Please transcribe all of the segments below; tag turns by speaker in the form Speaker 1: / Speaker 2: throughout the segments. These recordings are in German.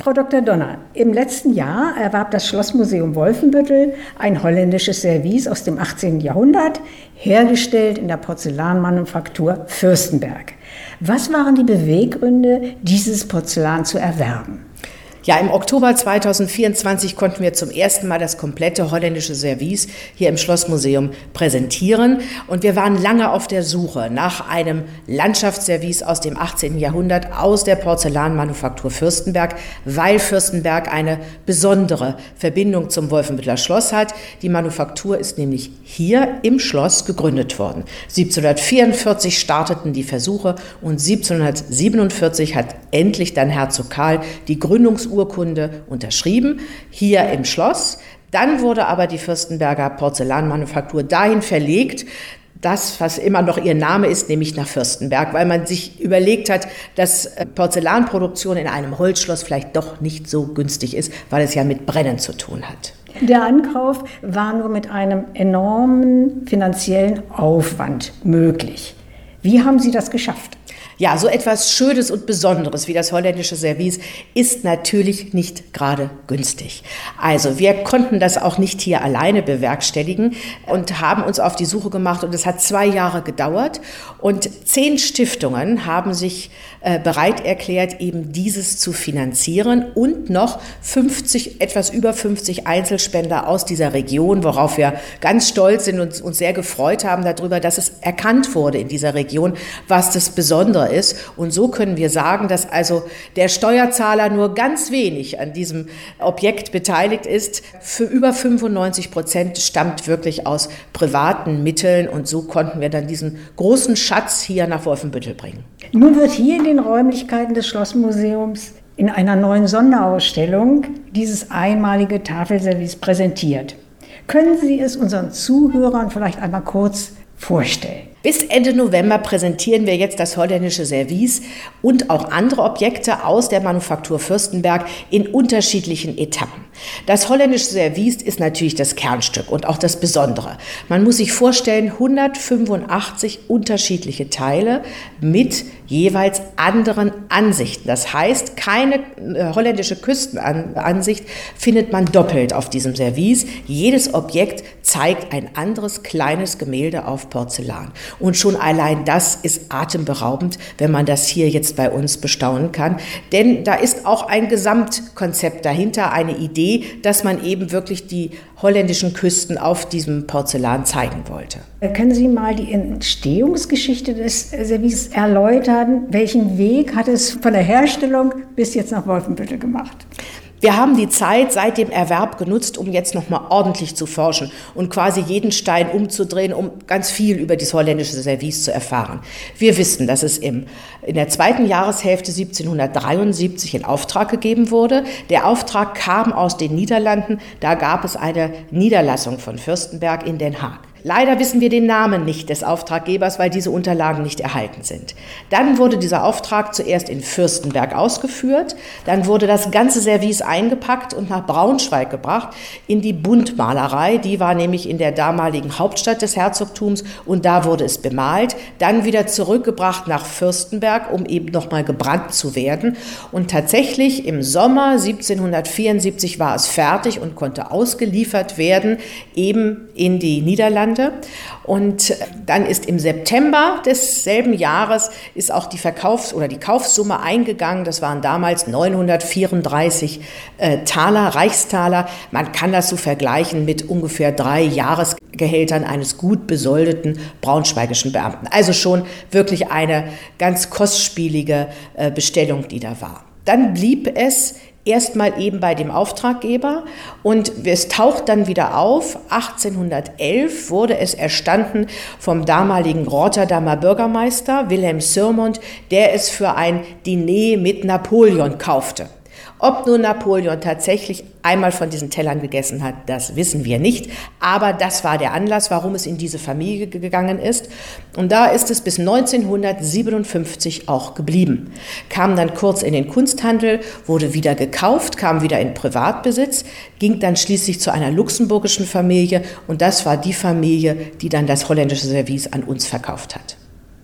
Speaker 1: Frau Dr. Donner, im letzten Jahr erwarb das Schlossmuseum Wolfenbüttel ein holländisches Service aus dem 18. Jahrhundert, hergestellt in der Porzellanmanufaktur Fürstenberg. Was waren die Beweggründe, dieses Porzellan zu erwerben?
Speaker 2: Ja, im Oktober 2024 konnten wir zum ersten Mal das komplette holländische Service hier im Schlossmuseum präsentieren. Und wir waren lange auf der Suche nach einem Landschaftsservice aus dem 18. Jahrhundert, aus der Porzellanmanufaktur Fürstenberg, weil Fürstenberg eine besondere Verbindung zum Wolfenbütteler Schloss hat. Die Manufaktur ist nämlich hier im Schloss gegründet worden. 1744 starteten die Versuche und 1747 hat endlich dann Herzog Karl die Gründungsurkunde unterschrieben, hier im Schloss. Dann wurde aber die Fürstenberger Porzellanmanufaktur dahin verlegt, das, was immer noch ihr Name ist, nämlich nach Fürstenberg, weil man sich überlegt hat, dass Porzellanproduktion in einem Holzschloss vielleicht doch nicht so günstig ist, weil es ja mit Brennen zu tun hat.
Speaker 1: Der Ankauf war nur mit einem enormen finanziellen Aufwand möglich. Wie haben Sie das geschafft?
Speaker 2: Ja, so etwas Schönes und Besonderes wie das holländische Service ist natürlich nicht gerade günstig. Also wir konnten das auch nicht hier alleine bewerkstelligen und haben uns auf die Suche gemacht und es hat 2 Jahre gedauert und 10 Stiftungen haben sich bereit erklärt, eben dieses zu finanzieren und noch etwas über 50 Einzelspender aus dieser Region, worauf wir ganz stolz sind und uns sehr gefreut haben darüber, dass es erkannt wurde in dieser Region, was das Besondere ist. Und so können wir sagen, dass also der Steuerzahler nur ganz wenig an diesem Objekt beteiligt ist. Für über 95% stammt wirklich aus privaten Mitteln und so konnten wir dann diesen großen Schatz hier nach Wolfenbüttel bringen.
Speaker 1: Nun wird hier in den Räumlichkeiten des Schlossmuseums in einer neuen Sonderausstellung dieses einmalige Tafelservice präsentiert. Können Sie es unseren Zuhörern vielleicht einmal kurz vorstellen?
Speaker 2: Bis Ende November präsentieren wir jetzt das holländische Service und auch andere Objekte aus der Manufaktur Fürstenberg in unterschiedlichen Etappen. Das holländische Service ist natürlich das Kernstück und auch das Besondere. Man muss sich vorstellen, 185 unterschiedliche Teile mit jeweils anderen Ansichten. Das heißt, keine holländische Küstenansicht findet man doppelt auf diesem Service. Jedes Objekt zeigt ein anderes kleines Gemälde auf Porzellan. Und schon allein das ist atemberaubend, wenn man das hier jetzt bei uns bestaunen kann. Denn da ist auch ein Gesamtkonzept dahinter, eine Idee, dass man eben wirklich die holländischen Küsten auf diesem Porzellan zeigen wollte.
Speaker 1: Können Sie mal die Entstehungsgeschichte des Service erläutern? Welchen Weg hat es von der Herstellung bis jetzt nach Wolfenbüttel gemacht?
Speaker 2: Wir haben die Zeit seit dem Erwerb genutzt, um jetzt nochmal ordentlich zu forschen und quasi jeden Stein umzudrehen, um ganz viel über das holländische Service zu erfahren. Wir wissen, dass es in der 2. Jahreshälfte 1773 in Auftrag gegeben wurde. Der Auftrag kam aus den Niederlanden. Da gab es eine Niederlassung von Fürstenberg in Den Haag. Leider wissen wir den Namen nicht des Auftraggebers, weil diese Unterlagen nicht erhalten sind. Dann wurde dieser Auftrag zuerst in Fürstenberg ausgeführt, dann wurde das ganze Service eingepackt und nach Braunschweig gebracht in die Buntmalerei. Die war nämlich in der damaligen Hauptstadt des Herzogtums und da wurde es bemalt. Dann wieder zurückgebracht nach Fürstenberg, um eben nochmal gebrannt zu werden. Und tatsächlich im Sommer 1774 war es fertig und konnte ausgeliefert werden, eben in die Niederlande. Und dann ist im September desselben Jahres ist auch die Kaufsumme eingegangen. Das waren damals 934 Reichstaler. Man kann das so vergleichen mit ungefähr 3 Jahresgehältern eines gut besoldeten braunschweigischen Beamten. Also schon wirklich eine ganz kostspielige Bestellung, die da war. Dann blieb es erstmal eben bei dem Auftraggeber und es taucht dann wieder auf. 1811 wurde es erstanden vom damaligen Rotterdamer Bürgermeister Wilhelm Sirmond, der es für ein Diner mit Napoleon kaufte. Ob nun Napoleon tatsächlich einmal von diesen Tellern gegessen hat, das wissen wir nicht. Aber das war der Anlass, warum es in diese Familie gegangen ist. Und da ist es bis 1957 auch geblieben. Kam dann kurz in den Kunsthandel, wurde wieder gekauft, kam wieder in Privatbesitz, ging dann schließlich zu einer luxemburgischen Familie. Und das war die Familie, die dann das holländische Service an uns verkauft hat.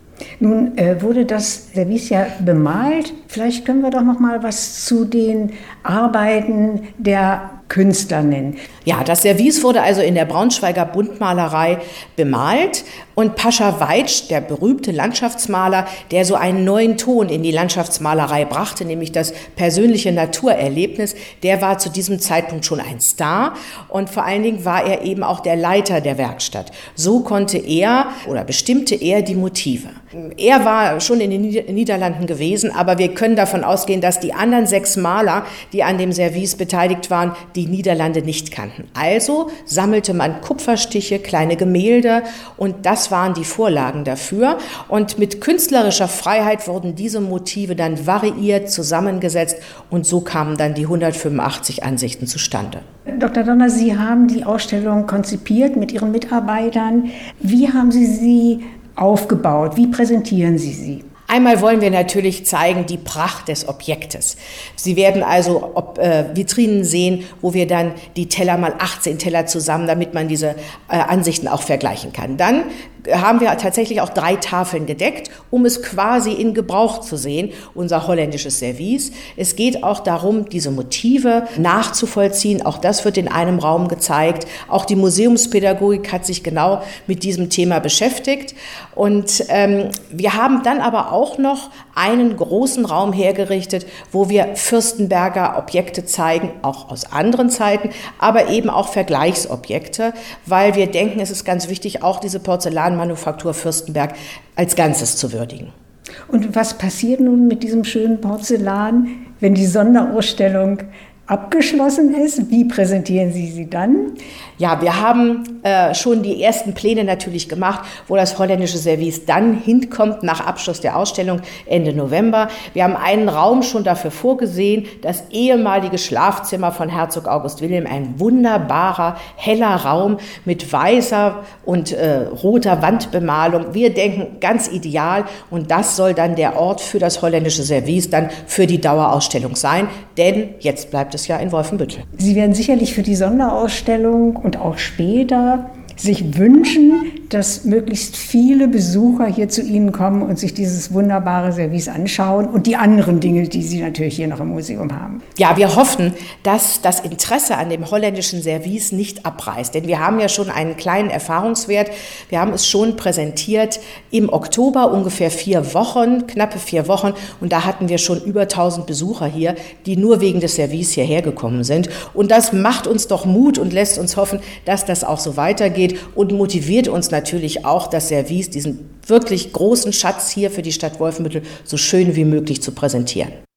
Speaker 1: Nun wurde das Service ja bemalt. Vielleicht können wir doch noch mal was zu den Arbeiten der Künstler nennen.
Speaker 2: Ja, das Service wurde also in der Braunschweiger Buntmalerei bemalt und Pascha Weitsch, der berühmte Landschaftsmaler, der so einen neuen Ton in die Landschaftsmalerei brachte, nämlich das persönliche Naturerlebnis, der war zu diesem Zeitpunkt schon ein Star und vor allen Dingen war er eben auch der Leiter der Werkstatt. So konnte er oder bestimmte er die Motive. Er war schon in den Niederlanden gewesen, aber wir können davon ausgehen, dass die anderen 6 Maler, die an dem Service beteiligt waren, die Niederlande nicht kannten. Also sammelte man Kupferstiche, kleine Gemälde und das waren die Vorlagen dafür. Und mit künstlerischer Freiheit wurden diese Motive dann variiert, zusammengesetzt und so kamen dann die 185 Ansichten zustande.
Speaker 1: Dr. Donner, Sie haben die Ausstellung konzipiert mit Ihren Mitarbeitern. Wie haben Sie sie aufgebaut? Wie präsentieren Sie sie?
Speaker 2: Einmal wollen wir natürlich zeigen die Pracht des Objektes. Sie werden also Vitrinen sehen, wo wir dann die Teller mal 18 Teller zusammen, damit man diese Ansichten auch vergleichen kann. Dann haben wir tatsächlich auch 3 Tafeln gedeckt, um es quasi in Gebrauch zu sehen, unser holländisches Service. Es geht auch darum, diese Motive nachzuvollziehen. Auch das wird in einem Raum gezeigt. Auch die Museumspädagogik hat sich genau mit diesem Thema beschäftigt. Und wir haben dann aber auch noch einen großen Raum hergerichtet, wo wir Fürstenberger Objekte zeigen, auch aus anderen Zeiten, aber eben auch Vergleichsobjekte, weil wir denken, es ist ganz wichtig, auch diese Porzellanmanufaktur Fürstenberg als Ganzes zu würdigen.
Speaker 1: Und was passiert nun mit diesem schönen Porzellan, wenn die Sonderausstellung abgeschlossen ist? Wie präsentieren Sie sie dann?
Speaker 2: Ja, wir haben schon die ersten Pläne natürlich gemacht, wo das holländische Service dann hinkommt nach Abschluss der Ausstellung Ende November. Wir haben einen Raum schon dafür vorgesehen, das ehemalige Schlafzimmer von Herzog August Wilhelm, ein wunderbarer, heller Raum mit weißer und roter Wandbemalung. Wir denken ganz ideal und das soll dann der Ort für das holländische Service dann für die Dauerausstellung sein, denn jetzt bleibt es ja in Wolfenbüttel.
Speaker 1: Sie werden sicherlich für die Sonderausstellung und auch später sich wünschen, dass möglichst viele Besucher hier zu Ihnen kommen und sich dieses wunderbare Service anschauen und die anderen Dinge, die Sie natürlich hier noch im Museum haben.
Speaker 2: Ja, wir hoffen, dass das Interesse an dem holländischen Service nicht abreißt, denn wir haben ja schon einen kleinen Erfahrungswert. Wir haben es schon präsentiert im Oktober, ungefähr 4 Wochen, knappe 4 Wochen und da hatten wir schon über 1000 Besucher hier, die nur wegen des Service hierher gekommen sind und das macht uns doch Mut und lässt uns hoffen, dass das auch so weitergeht und motiviert uns natürlich auch, das Service, diesen wirklich großen Schatz hier für die Stadt Wolfenbüttel so schön wie möglich zu präsentieren.